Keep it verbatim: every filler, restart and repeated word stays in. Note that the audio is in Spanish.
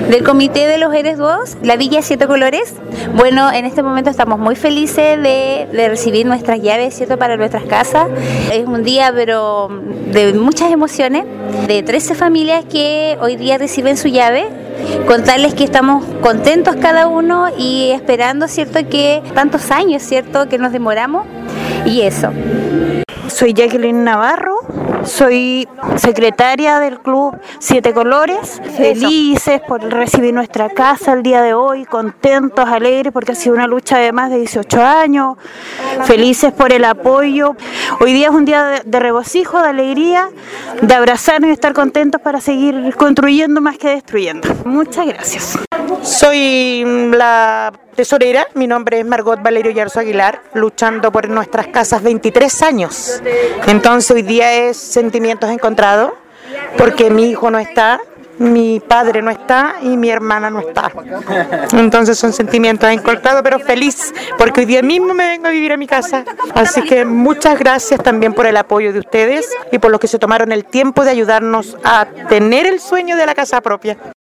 Del Comité de los Eres dos, la Villa Siete Colores. Bueno, en este momento estamos muy felices de, de recibir nuestras llaves, ¿cierto?, para nuestras casas. Es un día, pero de muchas emociones, de trece familias que hoy día reciben su llave. Contarles que estamos contentos cada uno y esperando, ¿cierto?, que tantos años, ¿cierto?, que nos demoramos, y eso. Soy Jacqueline Navarro, soy secretaria del Club Siete Colores, felices por recibir nuestra casa el día de hoy, contentos, alegres, porque ha sido una lucha de más de dieciocho años, felices por el apoyo. Hoy día es un día de, de regocijo, de alegría, de abrazarnos y estar contentos para seguir construyendo más que destruyendo. Muchas gracias. Soy la tesorera, mi nombre es Margot Valerio Yarzo Aguilar, luchando por nuestras casas veintitrés años. Entonces hoy día es sentimientos encontrados, porque mi hijo no está, mi padre no está y mi hermana no está. Entonces son sentimientos encontrados, pero feliz, porque hoy día mismo me vengo a vivir a mi casa. Así que muchas gracias también por el apoyo de ustedes y por los que se tomaron el tiempo de ayudarnos a tener el sueño de la casa propia.